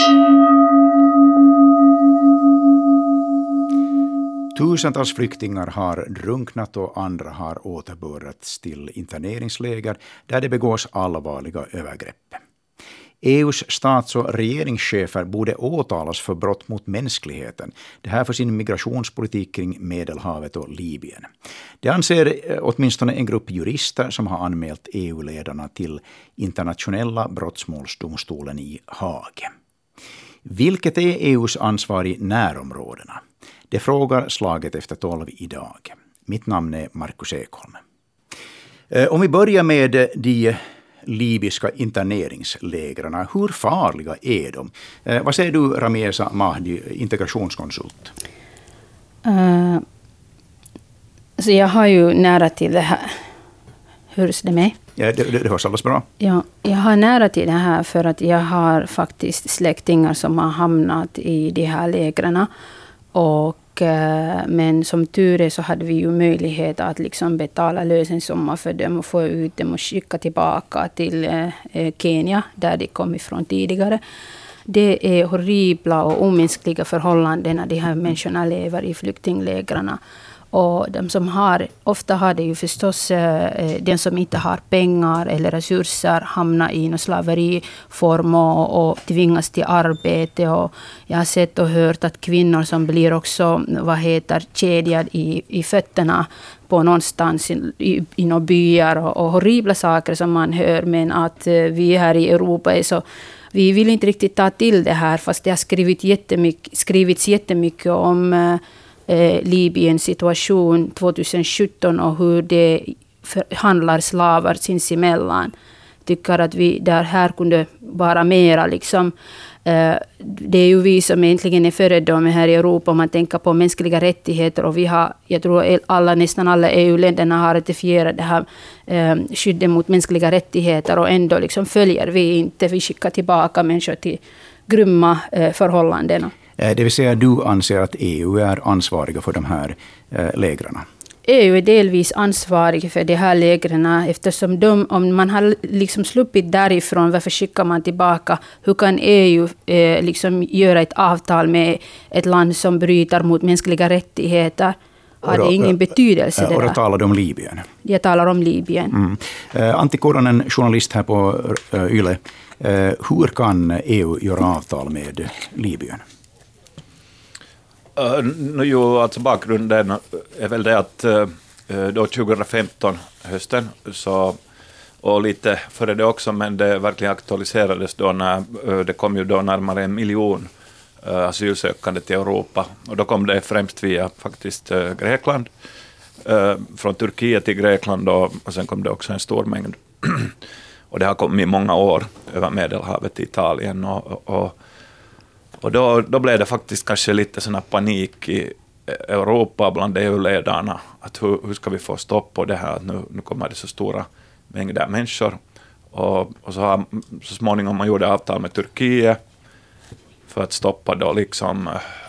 Tusentals flyktingar har drunknat och andra har återbördats till interneringsläger där det begås allvarliga övergrepp. EUs stats- och regeringschefer borde åtalas för brott mot mänskligheten. Det här för sin migrationspolitik kring Medelhavet och Libyen. Det anser åtminstone en grupp jurister som har anmält EU-ledarna till internationella brottmålsdomstolen i Haag. Vilket är EUs ansvar i närområdena? Det frågar Slaget efter 12 idag. Mitt namn är Markus Ekholm. Om vi börjar med de libyska interneringslägren. Hur farliga är de? Vad säger du, Ramieza Mahdi, integrationskonsult? Så jag har ju nära till det här. Hörs det mig? Ja, det hörs alldeles bra. Ja, jag har nära till det här för att jag har faktiskt släktingar som har hamnat i de här lägren. Men som tur är så hade vi ju möjlighet att liksom betala lösensumma för dem och få ut dem och skicka tillbaka till Kenya där de kom ifrån tidigare. Det är horribla och omänskliga förhållanden när de här människorna lever i flyktinglägren. Och de som ofta har det ju förstås den som inte har pengar eller resurser hamnar i en slaveriform och tvingas till arbete. Och jag har sett och hört att kvinnor som blir också kedjade i fötterna på någonstans i några byar och horribla saker som man hör. Men att vi här i Europa är så... Vi vill inte riktigt ta till det här fast det har skrivits jättemycket om Libyens situation 2017 och hur det handlar slavar sinsemellan. Tycker att vi här kunde vara mera liksom. Det är ju vi som egentligen är föredöme här i Europa om man tänker på mänskliga rättigheter och vi har, jag tror nästan alla EU-länderna har ratifierat det här skyddet mot mänskliga rättigheter och ändå liksom följer vi inte, vi skickar tillbaka människor till grymma förhållanden. Det vill säga du anser att EU är ansvariga för de här lägren? EU är delvis ansvarig för de här lägren eftersom om man har liksom sluppit därifrån, varför skickar man tillbaka? Hur kan EU liksom göra ett avtal med ett land som bryter mot mänskliga rättigheter? Har det ingen betydelse? Och då talar du om Libyen? Jag talar om Libyen. Antti Koronen, journalist här på YLE. Hur kan EU göra avtal med Libyen? Alltså bakgrunden är väl det att då 2015 hösten och lite före det också, men det verkligen aktualiserades då när det kom ju då närmare 1 miljon asylsökande till Europa och då kom det främst via faktiskt Grekland, från Turkiet till Grekland och sen kom det också en stor mängd och det har kommit i många år över Medelhavet till Italien och då blev det faktiskt kanske lite sån panik i Europa bland EU-ledarna att hur ska vi få stopp på det här, att nu kommer det så stora mängder människor och så småningom man gjorde avtal med Turkiet för att stoppa då liksom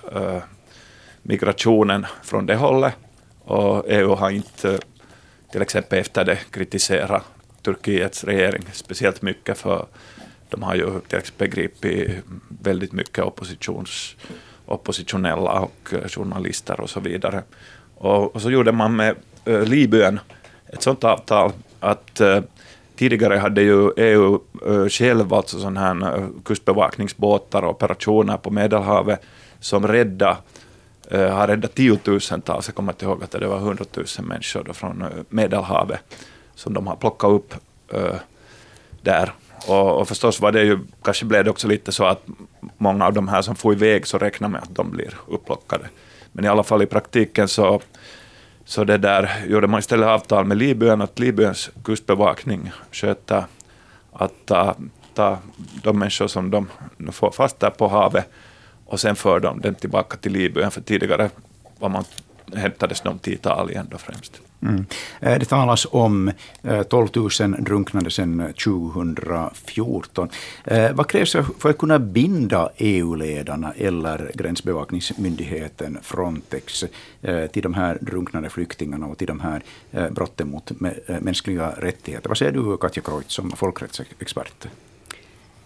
migrationen från det hållet och EU har inte till exempel efter det kritiserat Turkiets regering speciellt mycket för de har ju till exempel gripit väldigt mycket oppositionella och journalister och så vidare. Och så gjorde man med Libyen ett sånt avtal att tidigare hade ju EU själv alltså sådana här kustbevakningsbåtar och operationer på Medelhavet som har räddat 10 000-tals. Jag kommer inte ihåg att det var 100 000 människor då från Medelhavet som de har plockat upp där. Och förstås var det ju, kanske blev det också lite så att många av de här som får iväg så räknar med att de blir upplockade. Men i alla fall i praktiken så det där gjorde man istället avtal med Libyen att Libyens kustbevakning sköter att ta de människor som de får fast där på havet och sen för de den tillbaka till Libyen, för tidigare hämtades de till Italien då främst. Det talas om 12 000 drunknade sedan 2014. Vad krävs för att kunna binda EU-ledarna eller gränsbevakningsmyndigheten Frontex till de här drunknade flyktingarna och till de här brotten mot mänskliga rättigheter? Vad säger du, Katja Kreutz, som folkrättsexpert?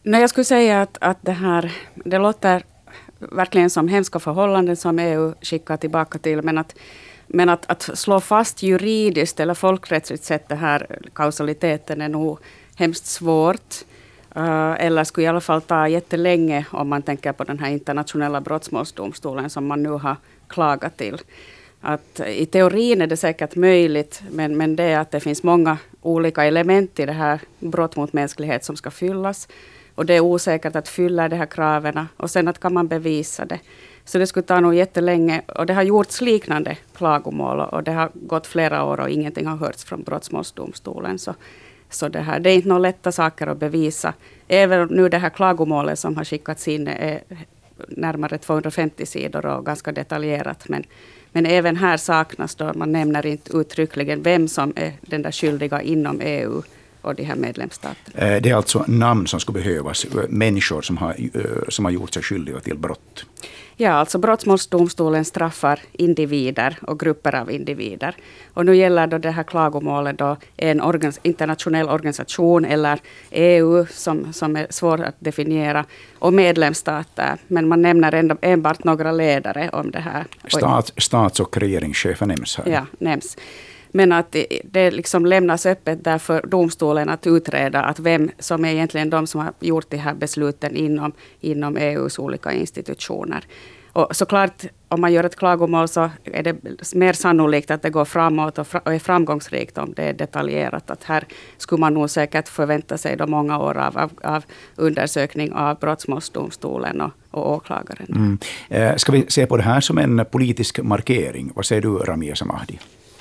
Nej, jag skulle säga att det låter verkligen som hemska förhållanden som EU skickar tillbaka till, men att slå fast juridiskt eller folkrättsligt sett det här kausaliteten är nog hemskt svårt. Eller skulle i alla fall ta jättelänge om man tänker på den här internationella brottmålsdomstolen som man nu har klagat till. Att i teorin är det säkert möjligt, men det är att det finns många olika element i det här brott mot mänsklighet som ska fyllas. Och det är osäkert att fylla de här kraven och sen att kan man bevisa det. Så det skulle ta nog jättelänge och det har gjorts liknande klagomål och det har gått flera år och ingenting har hörts från brottmålsdomstolen. Så det är inte några lätta saker att bevisa. Även nu det här klagomålet som har skickats in är närmare 250 sidor och ganska detaljerat. Men även här saknas då, man nämner inte uttryckligen vem som är den där skyldiga inom EU och de här medlemsstaterna. Det är alltså namn som skulle behövas, människor som har gjort sig skyldiga till brott. Ja, alltså brottmålsdomstolen straffar individer och grupper av individer. Och nu gäller då det här klagomålet då en internationell organisation eller EU som är svår att definiera och medlemsstater. Men man nämner enbart några ledare om det här. Stats- och regeringschefer nämns här. Ja, nämns. Men att det liksom lämnas öppet där för domstolen att utreda att vem som är egentligen de som har gjort de här besluten inom EUs olika institutioner. Och såklart, om man gör ett klagomål så är det mer sannolikt att det går framåt och är framgångsrikt om det är detaljerat. Att här skulle man nog säkert förvänta sig då många år av undersökning av brottmålsdomstolen och åklagaren. Ska vi se på det här som en politisk markering? Vad säger du, Ramia Samahdi?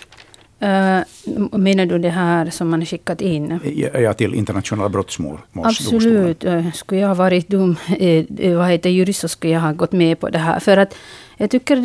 Menar du det här som man skickat in? Ja, till internationella brottmål. Absolut. Skulle jag ha varit jurist så skulle jag ha gått med på det här. För att jag tycker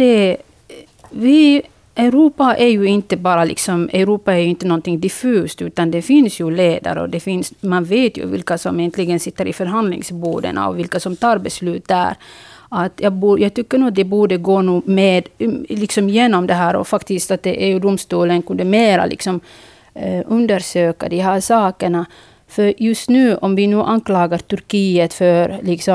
Europa är ju inte bara Europa är ju inte någonting diffust, utan det finns ju ledare och man vet ju vilka som egentligen sitter i förhandlingsborden och vilka som tar beslut där. Att jag tycker nog att det borde gå nog med genom det här och faktiskt att EU-domstolen kunde mera undersöka de här sakerna. För just nu, om vi nu anklagar Turkiet för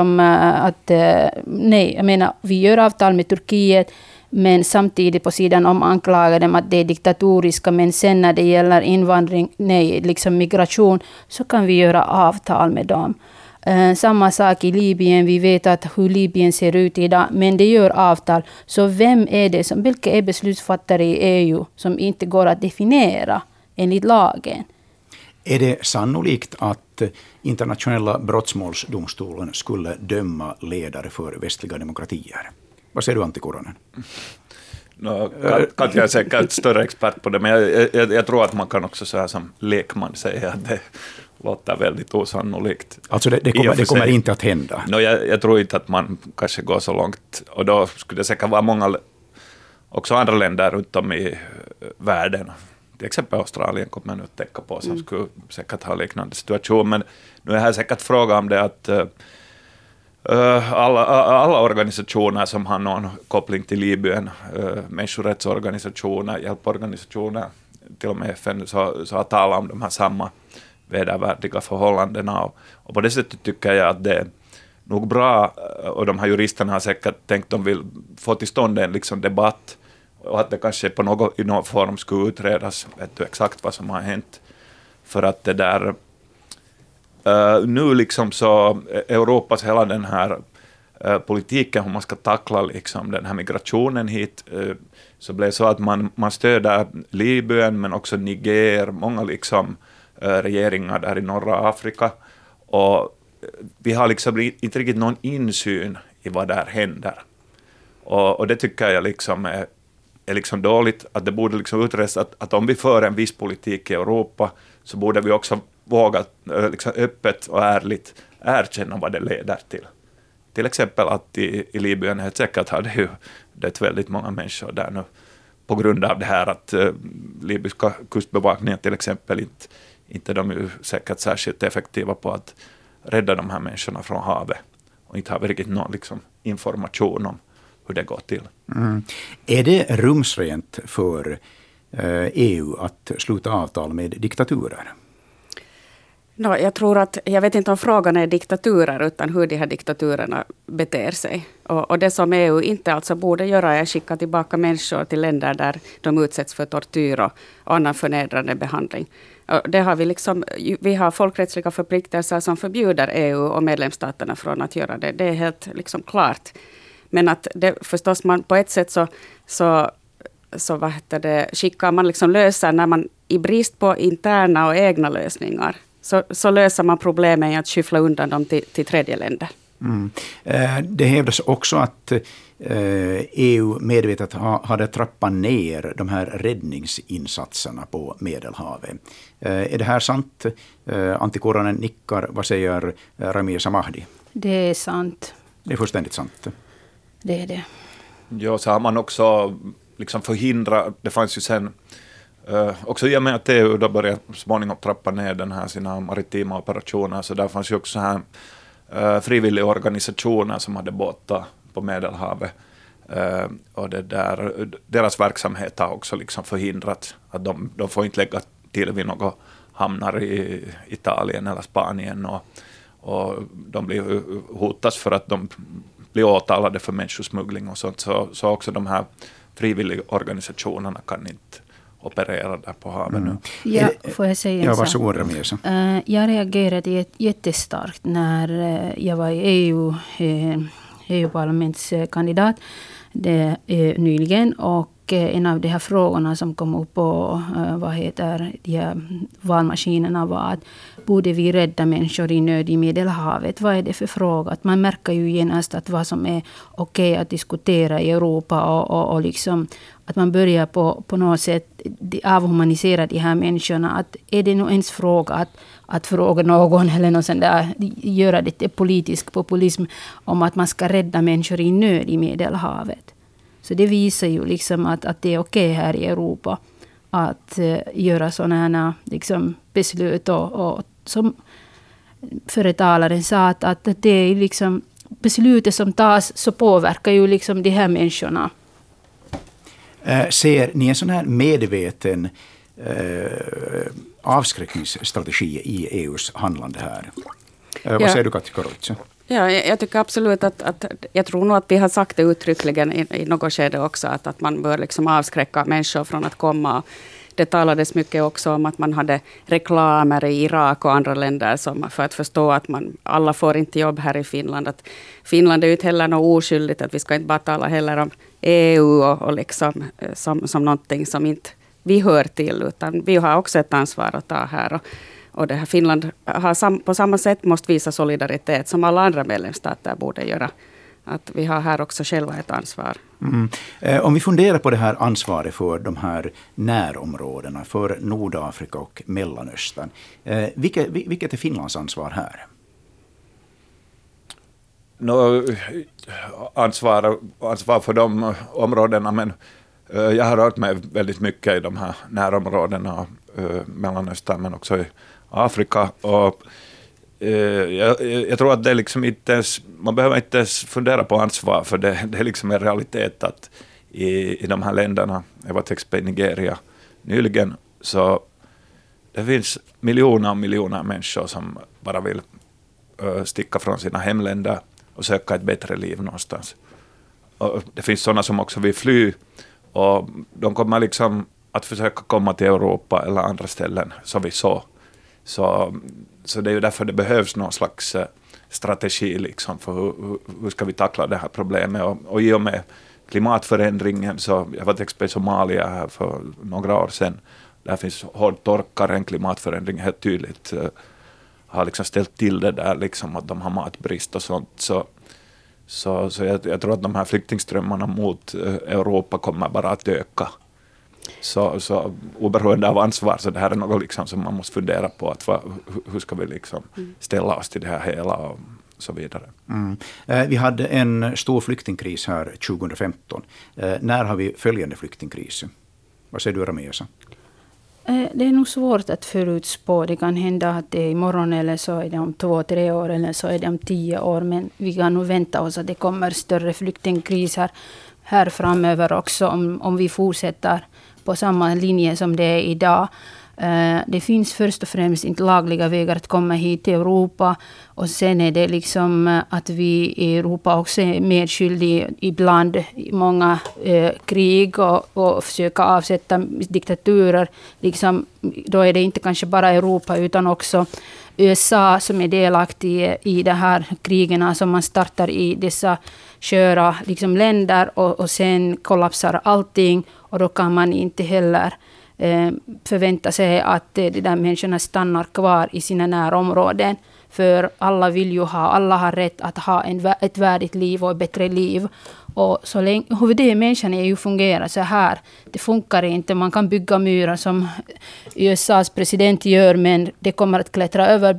vi gör avtal med Turkiet, men samtidigt på sidan om anklagar dem att det är diktatoriska, men sen när det gäller invandring, migration, så kan vi göra avtal med dem. Samma sak i Libyen. Vi vet att hur Libyen ser ut idag, men det gör avtal. Så vem är det vilka är beslutsfattare i EU som inte går att definiera enligt lagen? Är det sannolikt att internationella brottmålsdomstolen skulle döma ledare för västliga demokratier? Vad säger du, Antti Kuronen? Katja är säkert större expert på det, men jag tror att man kan också så här som lekman säga att det låter väldigt osannolikt. Alltså det kommer inte att hända? Jag tror inte att man kanske går så långt. Och då skulle det säkert vara många, också andra länder runt om i världen, till exempel Australien kommer man nu att tänka på, som skulle säkert ha liknande situation. Men nu är här säkert fråga om det att alla organisationer som har någon koppling till Libyen, människorättsorganisationer, hjälporganisationer, till och med FN, så har talat om de här samma vedervärdiga förhållandena. Och på det sättet tycker jag att det är nog bra, och de här juristerna har säkert tänkt att de vill få till stånd en debatt, och att det kanske i någon form skulle utredas exakt vad som har hänt. För att det där nu så Europas hela den här politiken, hur man ska tackla den här migrationen hit, så blev så att man stöder Libyen men också Niger, många regeringar där i norra Afrika, och vi har inte riktigt någon insyn i vad där händer. Och det tycker jag är dåligt, att det borde utredas att om vi för en viss politik i Europa så borde vi också våga öppet och ärligt erkänna vad det leder till. Till exempel att i Libyen helt säkert hade ju det väldigt många människor där nu på grund av det här att libyska kustbevakningen till exempel inte de är säkert särskilt effektiva på att rädda de här människorna från havet, och inte har vi riktigt någon information om hur det går till. Är det rumsrent för EU att sluta avtal med diktaturer? Jag tror att, jag vet inte om frågan är diktaturer utan hur de här diktaturerna beter sig. Och det som EU inte alltså borde göra är att skicka tillbaka människor till länder där de utsätts för tortyr och annan förnedrande behandling. Och det har vi har folkrättsliga förpliktelser som förbjuder EU och medlemsstaterna från att göra det. Det är helt klart. Men att det förstås man på ett sätt så skickar man löser när man i brist på interna och egna lösningar. Så löser man problemen i att skyffla undan dem till tredje länder. Det hävdas också att EU medvetet hade trappat ner de här räddningsinsatserna på Medelhavet. Är det här sant? Antti Kuranen nickar. Vad säger Ramia Samahdi? Det är sant. Det är fullständigt sant. Det är det. Ja, så har man också förhindrat, det fanns ju sen också i och med att EU då började småningom trappa ner den här sina maritima operationer, så där fanns ju också här frivilliga organisationer som hade båtar på Medelhavet. Och deras verksamhet har också förhindrat att de får inte lägga till vid några hamnar i Italien eller Spanien, och de blir hotas för att de blir åtalade för människosmuggling och sånt, så också de här frivilliga organisationerna kan inte operera där på havet nu. Ja, får jag säga en sak? Jag reagerade jättestarkt när jag var EU-parlamentskandidat nyligen, och en av de här frågorna som kom upp på de här valmaskinerna var att borde vi rädda människor i nöd i Medelhavet? Vad är det för fråga? Att man märker ju genast att vad som är okej att diskutera i Europa, och att man börjar på något sätt avhumanisera de här människorna. Att är det nog ens fråga att fråga någon eller något sånt där, göra det till politisk populism om att man ska rädda människor i nöd i Medelhavet. Så det visar ju att det är okej här i Europa att göra sådana här beslut, och som företalaren sa att det är beslutet som tas så påverkar ju de här människorna. Ser ni en sån här medveten avskräckningsstrategi i EUs handlande här? Vad säger du, Kati Korotse? Ja, jag tycker absolut att jag tror nog att vi har sagt det uttryckligen i något skede också, att man bör avskräcka människor från att komma. Det talades mycket också om att man hade reklamer i Irak och andra länder för att förstå att alla får inte jobb här i Finland. Att Finland är ju inte heller något oskyldigt, att vi ska inte bara tala heller om EU och som någonting som inte vi hör till, utan vi har också ett ansvar att ta här. Och det här Finland har på samma sätt måste visa solidaritet som alla andra medlemsstater borde göra. Att vi har här också själva ett ansvar. Om vi funderar på det här ansvaret för de här närområdena, för Nordafrika och Mellanöstern. Vilket är Finlands ansvar här? Ansvar för de områdena, men jag har rört mig väldigt mycket i de här närområdena, Mellanöstern men också i Afrika, och jag tror att det inte ens, man behöver inte ens fundera på ansvar, för det är en realitet att i de här länderna, jag var till exempel i Nigeria nyligen, så det finns miljoner och miljoner människor som bara vill sticka från sina hemländer och söka ett bättre liv någonstans. Och det finns sådana som också vill fly, och de kommer att försöka komma till Europa eller andra ställen som vi såg. Så det är ju därför det behövs någon slags strategi för hur ska vi tackla det här problemet. Och i och med klimatförändringen, så jag var till exempel i Somalia här för några år sedan. Där finns hård torkar, en klimatförändring helt tydligt har ställt till det där, att de har matbrist och sånt. Så jag tror att de här flyktingströmmarna mot Europa kommer bara att öka. Så oberoende av ansvar, så det här är något som man måste fundera på, att hur ska vi ställa oss till det här hela och så vidare. Vi hade en stor flyktingkris här 2015. När har vi följande flyktingkris? Vad säger du, Ramesa? Det är nog svårt att förutspå. Det kan hända att det är imorgon, eller så är det om 2-3 år, eller så är det om 10 år. Men vi kan nog vänta oss att det kommer större flyktingkriser här framöver också, om vi fortsätter på samma linje som det är idag. Det finns först och främst inte lagliga vägar att komma hit till Europa. Och sen är det liksom att vi i Europa också är medskyldiga ibland i många krig och försöka avsätta diktaturer. Liksom, då är det inte kanske bara Europa utan också USA som är delaktig i de här krigen som man startar i dessa sköra liksom länder och sen kollapsar allting och då kan man inte heller förvänta sig att de där människorna stannar kvar i sina närområden. För alla vill ju alla har rätt att ha ett värdigt liv och ett bättre liv. Och så länge människan är ju fungerar så här. Det funkar inte. Man kan bygga murar som USAs president gör, men det kommer att klättra över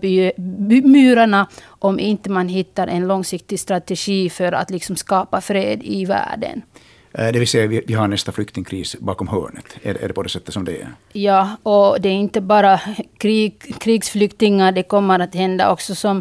murarna om inte man hittar en långsiktig strategi för att liksom skapa fred i världen. Det vill säga vi har nästa flyktingkris bakom hörnet. Är det på det sättet som det är? Ja, och det är inte bara krigsflyktingar. Det kommer att hända också som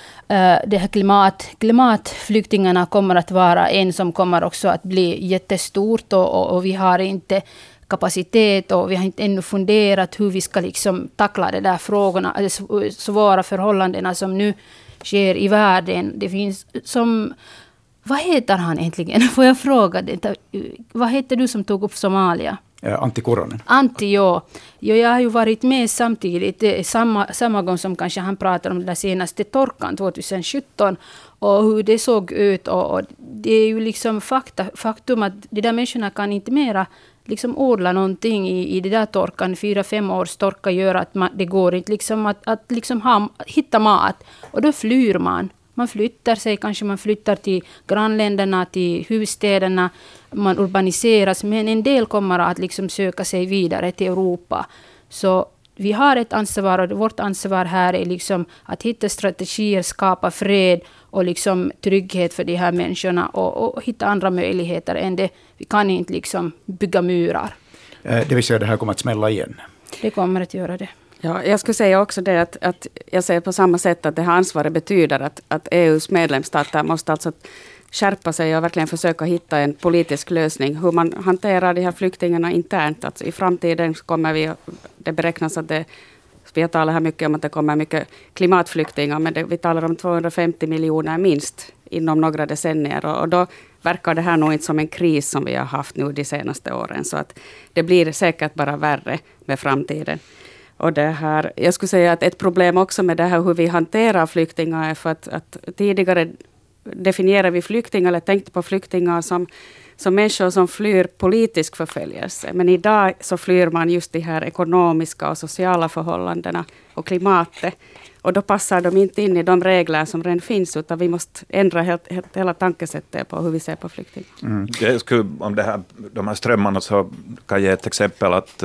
det här klimatflyktingarna kommer att vara en som kommer också att bli jättestort och vi har inte kapacitet och vi har inte ännu funderat hur vi ska liksom tackla de där frågorna, eller svåra förhållandena som nu sker i världen. Det finns som... Vad heter han egentligen? Får jag fråga det? Vad heter du som tog upp Somalia? Antti Koronen. Antti, ja. Jag har ju varit med samtidigt, samma gång som kanske han pratade om den senaste torkan 2017 och hur det såg ut. Och det är ju liksom faktum att de där människorna kan inte mera liksom odla någonting i det där torkan. 4-5 års torka gör att det går inte liksom att liksom hitta mat. Och då flyr man. Man flyttar sig, kanske man flyttar till grannländerna, till huvudstäderna, man urbaniseras, men en del kommer att liksom söka sig vidare till Europa. Så vi har ett ansvar och vårt ansvar här är liksom att hitta strategier, skapa fred och liksom trygghet för de här människorna och hitta andra möjligheter än det. Vi kan inte liksom bygga murar. Det vill säga det här kommer att smälla igen. Det kommer att göra det. Ja, jag skulle säga också det att jag säger på samma sätt att det här ansvaret betyder att EUs medlemsstater måste alltså skärpa sig och verkligen försöka hitta en politisk lösning. Hur man hanterar de här flyktingarna internt. Alltså i framtiden kommer det beräknas att vi har talat här mycket om att det kommer mycket klimatflyktingar, men vi talar om 250 miljoner minst inom några decennier. Och då verkar det här nog inte som en kris som vi har haft nu de senaste åren. Så att det blir säkert bara värre med framtiden. Och det här, jag skulle säga att ett problem också med det här hur vi hanterar flyktingar är för att tidigare definierar vi flyktingar eller tänkte på flyktingar som människor som flyr politisk förföljelse. Men idag så flyr man just de här ekonomiska och sociala förhållandena och klimatet. Och då passar de inte in i de regler som redan finns, utan vi måste ändra hela tankesättet på hur vi ser på flyktingar. Mm. Jag skulle, om de här strömmarna så kan jag ge ett exempel att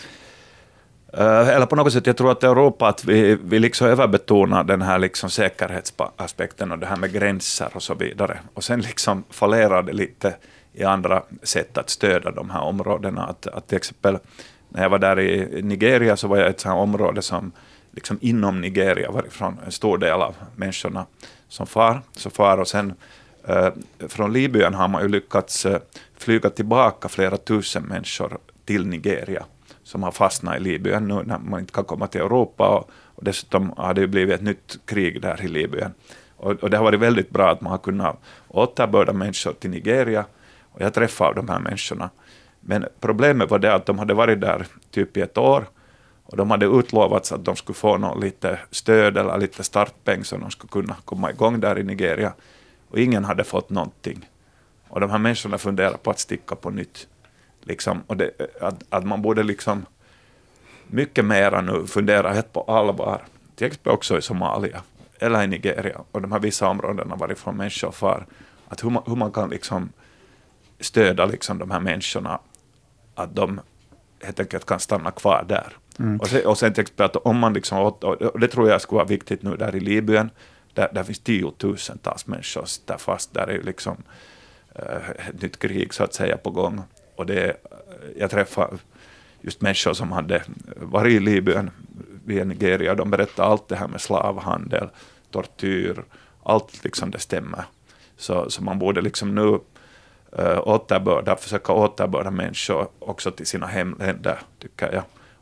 eller på något sätt, jag tror att i Europa att vi liksom överbetonar den här liksom säkerhetsaspekten och det här med gränser och så vidare. Och sen liksom fallerar det lite i andra sätt att stödja de här områdena. Att till exempel när jag var där i Nigeria så var jag i ett sådant område som liksom inom Nigeria varifrån en stor del av människorna som far. Och sen från Libyen har man ju lyckats flyga tillbaka flera tusen människor till Nigeria som har fastnat i Libyen nu när man inte kan komma till Europa och dessutom har det blivit ett nytt krig där i Libyen. Och det har varit väldigt bra att man har kunnat återbörda människor till Nigeria och jag träffade de här människorna. Men problemet var det att de hade varit där typ i ett år och de hade utlovats att de skulle få någon lite stöd eller lite startpeng så de skulle kunna komma igång där i Nigeria och ingen hade fått någonting. Och de här människorna funderar på att sticka på nytt. Liksom, och att man borde liksom mycket mer nu fundera helt på allvar, till exempel också i Somalia eller i Nigeria och de här vissa områdena varifrån människor far, att hur man kan liksom stödja liksom de här människorna att de helt enkelt kan stanna kvar där. Mm. Och sen till exempel att om man liksom, och det tror jag skulle vara viktigt nu där i Libyen, där finns 10,000-tals människor som sitter fast, där är liksom ett nytt krig så att säga på gång. Och jag träffade just människor som hade varit i Libyen via Nigeria. De berättade allt det här med slavhandel, tortyr, allt liksom det stämmer. Så man borde liksom nu försöka återbörda människor också till sina hemländer, tycker jag.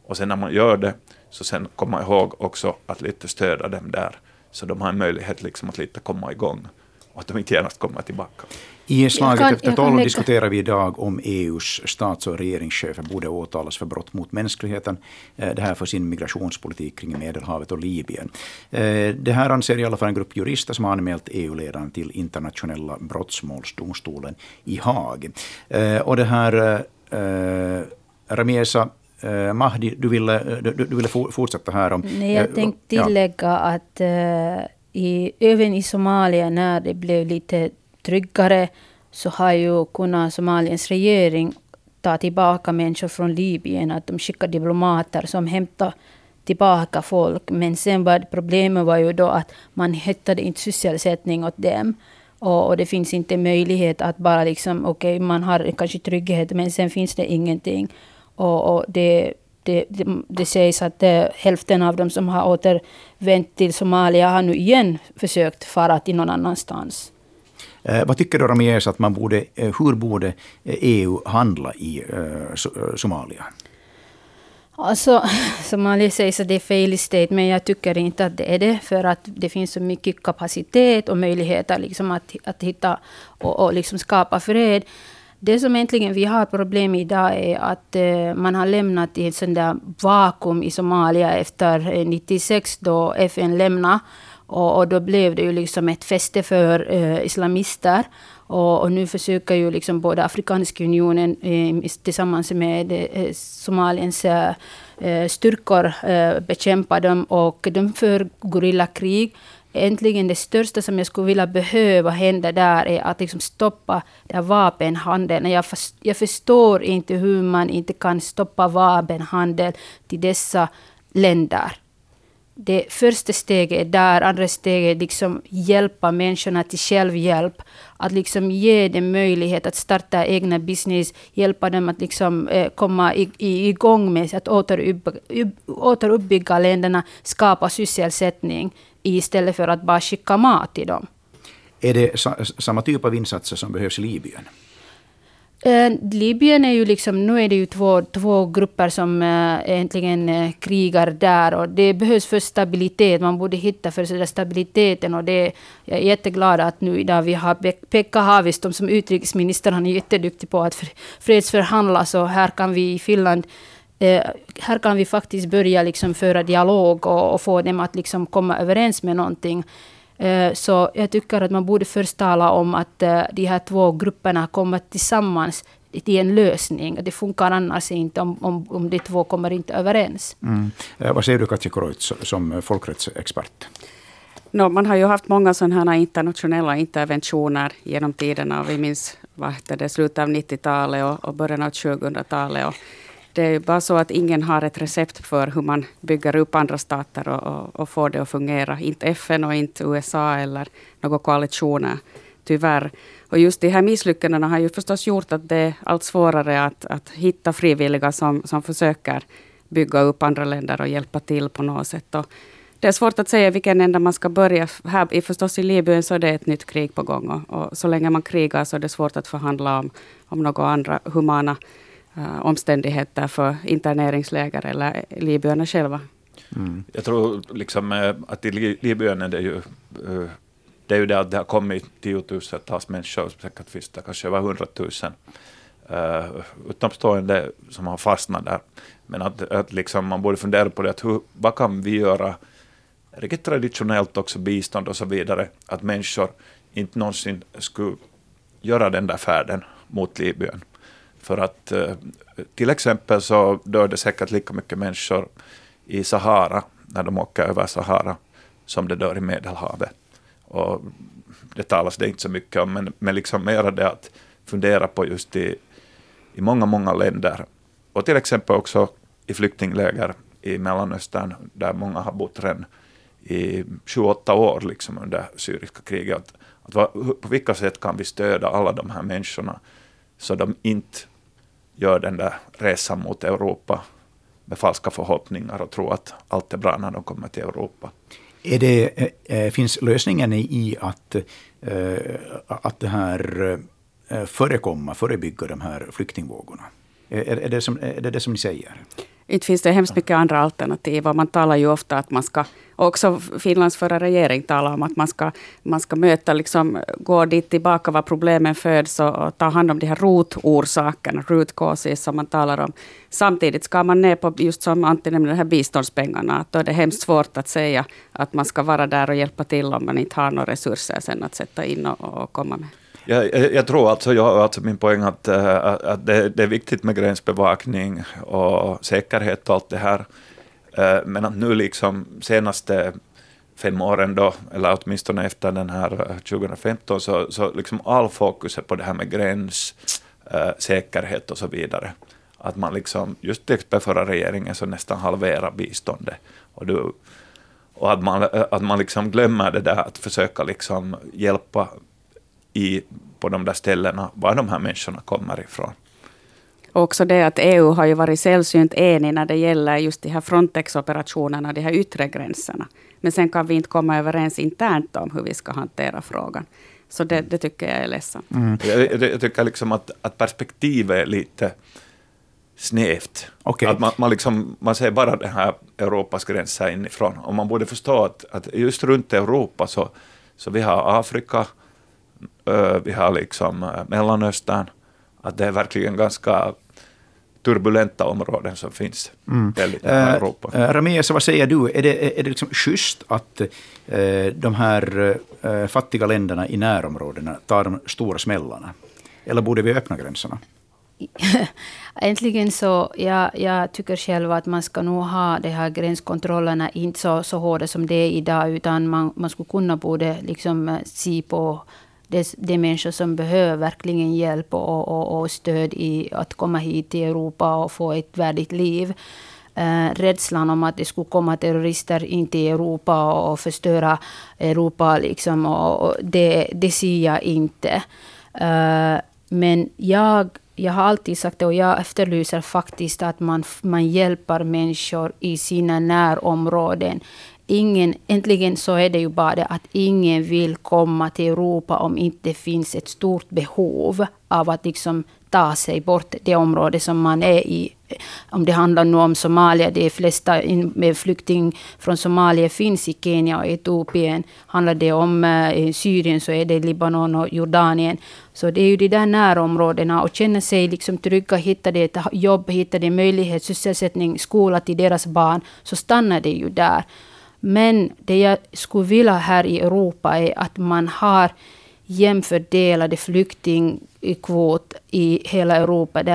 Och sen när man gör det, så sen komma ihåg också att lite stödja dem där, så de har en möjlighet liksom att lite komma igång och att de inte genast kommer tillbaka. I slaget efter 12 diskuterar vi idag om EUs stats- och regeringschefer borde åtalas för brott mot mänskligheten. Det här för sin migrationspolitik kring Medelhavet och Libyen. Det här anser i alla fall en grupp jurister som har anmält EU-ledaren till internationella brottmålsdomstolen i Haag. Och det här Ramiesa Mahdi, du ville fortsätta här om... Nej, jag tänkte tillägga att även i Somalia, när det blev lite tryggare, så har ju kunnat Somaliens regering ta tillbaka människor från Libyen, att de skickar diplomater som hämtar tillbaka folk. Men sen var problemet var ju då att man hittade inte sysselsättning åt dem. Och det finns inte möjlighet att bara liksom, okej, man har kanske trygghet, men sen finns det ingenting. Och det sägs att hälften av dem som har återvänt till Somalia har nu igen försökt fara till någon annanstans. Vad tycker du, Ramies, att hur borde EU handla i Somalia? Alltså, Somalia sägs att det är failed state, men jag tycker inte att det är det, för att det finns så mycket kapacitet och möjligheter liksom att hitta och liksom skapa fred. Det som egentligen vi har problem idag är att man har lämnat i ett sånt där vakuum i Somalia efter 96 då FN lämnade. Och då blev det ju liksom ett fäste för islamister. Och nu försöker ju liksom både Afrikanska unionen tillsammans med Somaliens styrkor bekämpa dem. Och de för gorillakrig. Äntligen det största som jag skulle vilja behöva hända där är att liksom stoppa den här vapenhandeln. Jag förstår inte hur man inte kan stoppa vapenhandel till dessa länder. Det första steget är där, andra steget är liksom hjälpa människorna till självhjälp. Att liksom ge dem möjlighet att starta egna business, hjälpa dem att liksom komma igång med att återuppbygga länderna, skapa sysselsättning istället för att bara skicka mat till dem. Är det samma typ av insatser som behövs i Libyen? Libyen är ju liksom, nu är det ju två grupper som egentligen krigar där, och det behövs för stabilitet. Man borde hitta för den stabiliteten, och jag är jätteglad att nu idag vi har Pekka Haavisto som utrikesminister. Han är jätteduktig på att fredsförhandla, så här kan vi i Finland här kan vi faktiskt börja liksom föra dialog och få dem att liksom komma överens med någonting. Så jag tycker att man borde först tala om att de här två grupperna kommer tillsammans till en lösning. Det funkar annars inte om de två kommer inte överens. Vad säger du, Katja Kroitz, som folkrättsexpert? Man har ju haft många sådana här internationella interventioner genom tiderna. Vi minns slutet av 90-talet och början av 2000-talet. Det är bara så att ingen har ett recept för hur man bygger upp andra stater och får det att fungera. Inte FN och inte USA eller några koalitioner, tyvärr. Och just de här misslyckandena har ju förstås gjort att det är allt svårare att hitta frivilliga som försöker bygga upp andra länder och hjälpa till på något sätt. Och det är svårt att säga vilken ända man ska börja. Här förstås i Libyen så är det ett nytt krig på gång. Och så länge man krigar så är det svårt att förhandla om några andra humana omständigheter för interneringsläger eller libyerna själva. Jag tror liksom att i Libyen är det ju det att det har kommit 10 000-tals människor, säkert finns det kanske över 100 000 utomstående som har fastnat där. Men att liksom man borde fundera på det, att vad kan vi göra riktigt traditionellt också, bistånd och så vidare, att människor inte någonsin skulle göra den där färden mot Libyen. För att till exempel så dör det säkert lika mycket människor i Sahara när de åker över Sahara som det dör i Medelhavet. Och det talas det inte så mycket om, men liksom mer det att fundera på just i många länder. Och till exempel också i flyktingläger i Mellanöstern där många har bott redan i 28 år liksom under syriska kriget. På vilka sätt kan vi stödja alla de här människorna så de inte gör den där resan mot Europa med falska förhoppningar och tror att allt är bra när de kommer till Europa. Finns lösningen i att det här förebygga de här flyktingvågorna? Är det det som ni säger? Inte finns det hemskt mycket andra alternativ. Och man talar ju ofta att man ska, också Finlands förra regering talar om att man ska möta, liksom, gå dit tillbaka var problemen föds och ta hand om de här rotorsakerna, root causes som man talar om. Samtidigt ska man ner på, just som Antti nämnde, de här biståndspengarna. Att då är det hemskt svårt att säga att man ska vara där och hjälpa till om man inte har några resurser sen att sätta in och komma med. Jag tror alltså min poäng att det är viktigt med gränsbevakning och säkerhet och allt det här. Men att nu liksom senaste 5 åren då, eller åtminstone efter den här 2015, så liksom all fokus är på det här med gräns, säkerhet och så vidare. Att man liksom, just till förra regeringen så nästan halverar biståndet. Och att man liksom glömmer det där att försöka liksom hjälpa på de där ställena var de här människorna kommer ifrån. Också det att EU har ju varit sällsynt enig när det gäller just de här Frontex-operationerna, de här yttre gränserna. Men sen kan vi inte komma överens internt om hur vi ska hantera frågan. Så det tycker jag är ledsamt. Jag tycker liksom att perspektivet är lite snävt. Okay. Att man ser bara den här Europas gränser inifrån. Och man borde förstå att just runt Europa så vi har Afrika, vi har liksom Mellanöstern, att det är verkligen ganska turbulenta områden som finns väldigt nära Europa. Ramirez, vad säger du? Är det liksom schysst att de här fattiga länderna i närområdena tar de stora smällarna? Eller borde vi öppna gränserna? Äntligen så, jag tycker själv att man ska nog ha de här gränskontrollerna inte så hårda som det är idag, utan man skulle kunna både liksom se på de människor som behöver verkligen hjälp och stöd i att komma hit till Europa och få ett värdigt liv. Rädslan om att det skulle komma terrorister in till Europa och förstöra Europa, liksom, och det ser jag inte. Men jag har alltid sagt det, och jag efterlyser faktiskt att man hjälper människor i sina närområden. Äntligen så är det ju bara det att ingen vill komma till Europa om inte finns ett stort behov av att liksom ta sig bort det område som man är i. Om det handlar nu om Somalia, de flesta med flykting från Somalia finns i Kenya och Etiopien. Handlar det om Syrien så är det Libanon och Jordanien. Så det är ju de där närområdena, och känna sig liksom trygga, hitta det ett jobb, hitta det möjlighet, sysselsättning, skola till deras barn, så stannar det ju där. Men det jag skulle vilja här i Europa är att man har jämfördelade flyktingkvot i hela Europa.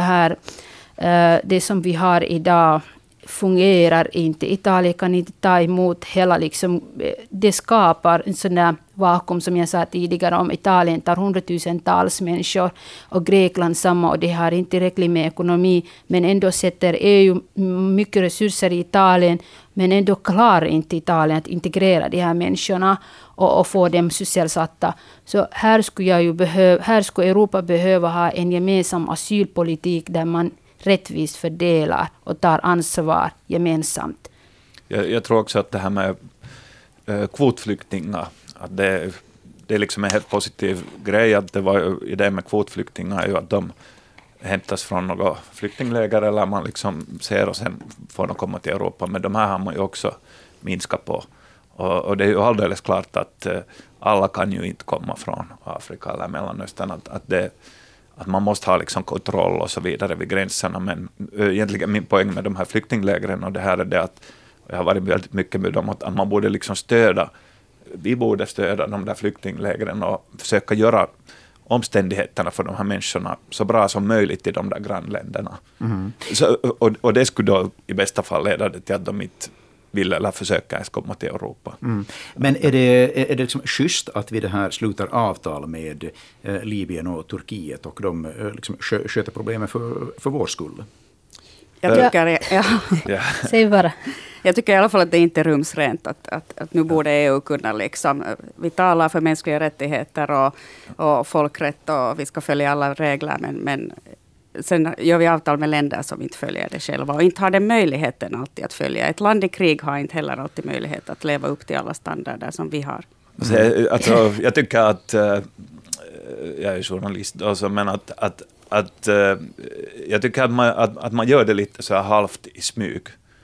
Det som vi har idag fungerar inte. Italien kan inte ta emot hela, liksom, det skapar en sån där vakuum som jag sa tidigare om. Italien tar 100,000-tals människor och Grekland samma, och det har inte tillräckligt med ekonomi, men ändå sätter EU mycket resurser i Italien, men ändå klarar inte Italien att integrera de här människorna och få dem sysselsatta. Så här skulle Europa behöva ha en gemensam asylpolitik där man rättvist fördelar och tar ansvar gemensamt. Jag tror också att det här med kvotflyktingar, att det är liksom en helt positiv grej. Att det var idén med kvotflyktingar är ju att de hämtas från något flyktingläger, eller man liksom ser och sen får de komma till Europa. Men de här har man ju också minskat på. Och det är ju alldeles klart att alla kan ju inte komma från Afrika eller Mellanöstern. Att man måste ha liksom kontroll och så vidare vid gränserna. Men egentligen min poäng med de här flyktinglägren och det här är det att jag har varit väldigt mycket med dem, att man borde liksom vi borde stödja de där flyktinglägren och försöka göra omständigheterna för de här människorna så bra som möjligt i de där grannländerna. Mm. Och det skulle då i bästa fall leda till att de inte vill eller försöka ens komma till Europa. Mm. Men är det liksom schysst att vi det här slutar avtal med Libyen och Turkiet och de liksom sköter problemen för vår skull? Jag tycker, Säg bara. Jag tycker i alla fall att det inte är rumsrent att nu borde EU kunna liksom, vi talar för mänskliga rättigheter och folkrätt och vi ska följa alla regler, men sen gör vi avtal med länder som inte följer det själva och inte har den möjligheten alltid att följa. Ett land i krig har inte heller alltid möjlighet att leva upp till alla standarder som vi har. Alltså, jag tycker att jag är journalist också, men att att jag tycker att man gör det lite så här halvt i smyg.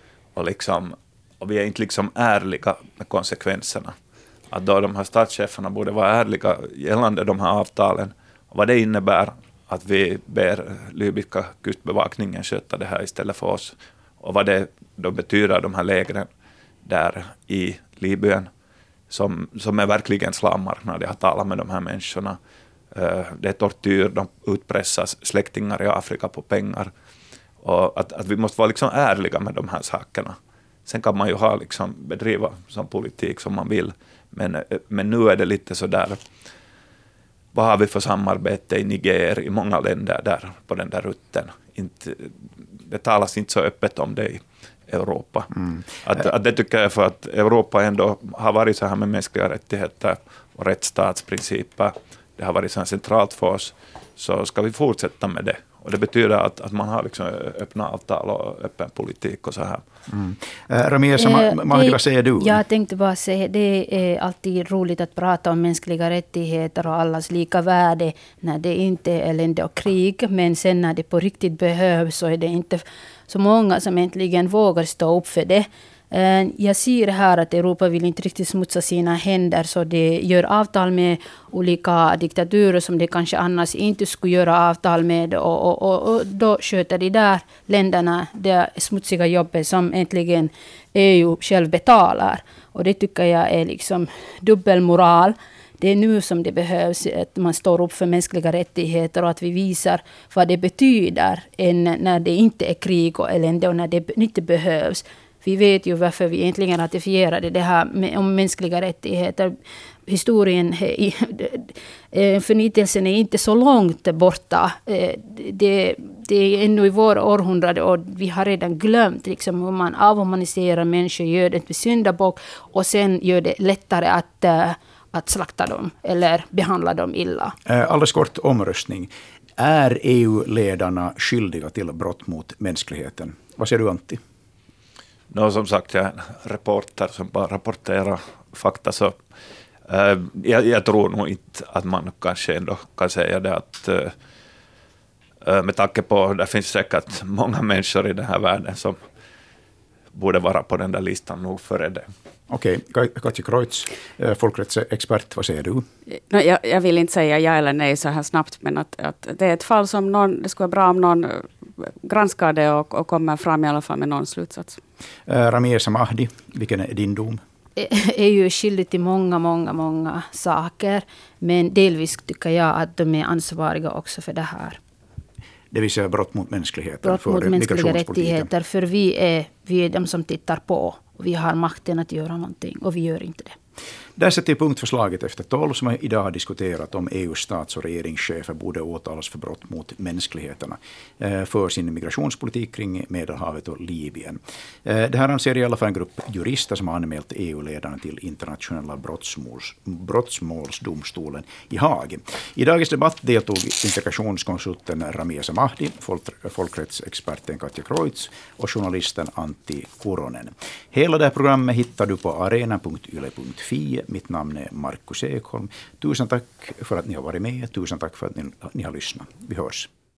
Och vi är inte liksom ärliga med konsekvenserna. Att då de här statscheferna borde vara ärliga gällande de här avtalen. Och vad det innebär att vi ber libyska kustbevakningen sköta det här istället för oss. Och vad det då betyder, de här lägren där i Libyen som är verkligen slavmarknad. Jag har talat med de här människorna. Det är tortyr, de utpressas släktingar i Afrika på pengar. Och att vi måste vara liksom ärliga med de här sakerna. Sen kan man ju bedriva sån politik som man vill. Men nu är det lite så där, vad har vi för samarbete i Niger, i många länder där på den där rutten. Det talas inte så öppet om det i Europa. Att det tycker jag för att Europa ändå har varit så här med mänskliga rättigheter och rättsstatsprinciper. Det har varit så här centralt för oss. Så ska vi fortsätta med det. Och det betyder att man har liksom öppna avtal och öppen politik och så här. Ramirez Mahdi, vad säger du? Jag tänkte bara säga, det är alltid roligt att prata om mänskliga rättigheter och allas lika värde när det inte är elände och krig. Men sen när det på riktigt behövs så är det inte så många som äntligen vågar stå upp för det. Jag ser här att Europa vill inte riktigt smutsa sina händer, så det gör avtal med olika diktaturer som det kanske annars inte skulle göra avtal med, och då sköter de där länderna det smutsiga jobbet som äntligen EU själv betalar. Och det tycker jag är liksom dubbelmoral. Det är nu som det behövs att man står upp för mänskliga rättigheter och att vi visar vad det betyder när det inte är krig och elände och när det inte behövs. Vi vet ju varför vi egentligen ratifierade det här om mänskliga rättigheter. Historien, förnyelsen är inte så långt borta. Det är ännu i vår århundrade och vi har redan glömt liksom hur man avhumaniserar människor, gör det till syndabock och sen gör det lättare att slakta dem eller behandla dem illa. Alldeles kort omröstning. Är EU-ledarna skyldiga till brott mot mänskligheten? Vad säger du, Antti? Som sagt, jag är en reporter som bara rapporterar fakta, så jag tror nog inte att man kanske ändå kan säga det att med tanke på, det finns säkert många människor i den här världen som borde vara på den där listan nog före det. Okej, Katja Kreutz, folkrättsexpert, vad säger du? Jag vill inte säga ja eller nej så här snabbt, men att det är ett fall som det skulle vara bra om någon granskar det och kommer fram i alla fall med någon slutsats. Ramirez Mahdi, vilken är din dom? Är ju skyldig till många saker, men delvis tycker jag att de är ansvariga också för det här. Det vill säga brott mot mänskligheten. Brott mot mänskliga rättigheter, för vi är de som tittar på. Och vi har makten att göra någonting och vi gör inte det. Där sätter jag punktförslaget efter 12 som jag idag har diskuterat om EU:s stats- och regeringschefer borde åtalas för brott mot mänskligheterna för sin migrationspolitik kring Medelhavet och Libyen. Det här anser i alla fall en grupp jurister som har anmält EU-ledarna till internationella brottmålsdomstolen i Haag. I dagens debatt deltog integrationskonsulten Ramirez Mahdi, folkrättsexperten Katja Kreutz och journalisten Antti Kuronen. Hela det här programmet hittar du på arena.yle.fi. Mitt namn är Markus Ekholm. Tusen tack för att ni har varit med. Tusen tack för att ni har lyssnat. Vi hörs.